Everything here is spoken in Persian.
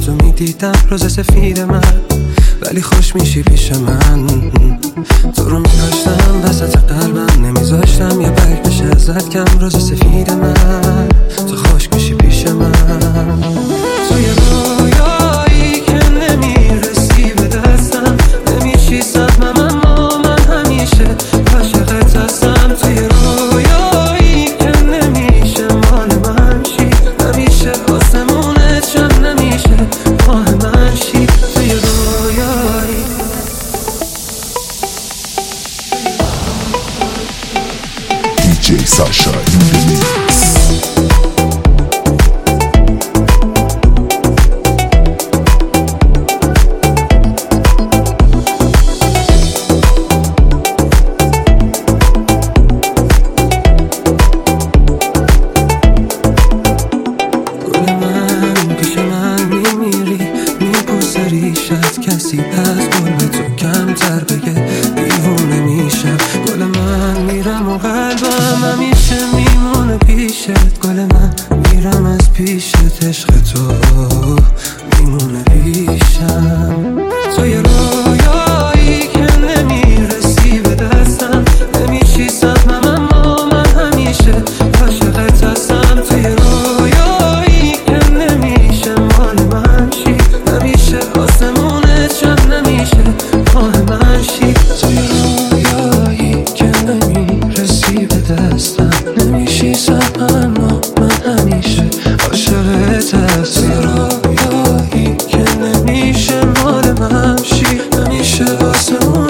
چشاتو میدیدم روز سفید من، ولی خوش میشی پیش من. تو رو میداشتم وسط قلبم، نمیذاشتم یه برگ بشه ازت کم. روز سفید من تو خوش میشی پیش من. توی رویایی که نمیرسی به دستم، نمیشی سهمم اما من همیشه عاشقت هستم. توی رویایی که نمیشه مال من شی، نمیشه آسمونت شم، نمیشه ماه من شی. توی رویایی DJ Sasha in the mix. کسی از گل به تو کمتر بگه دیوونه میشم. گل من میرم و قلبم همیشه میمونه پیشت. گل من میرم از پیشت، عشق تو میمونه پیشم. توی رویایی که نمیرسی به دستم، نمیشی سهمم اما من همیشه عاشقت هستم. توی رویایی که نمیشه مال من شی، نمیشه آسمون نمیشه ماه من شی. توی رویایی که نمیرسی به دستم، نمیشی سهمم اما من همیشه عاشقت هستم. توی رویایی که نمیشه مال من شی، نمیشه آسمون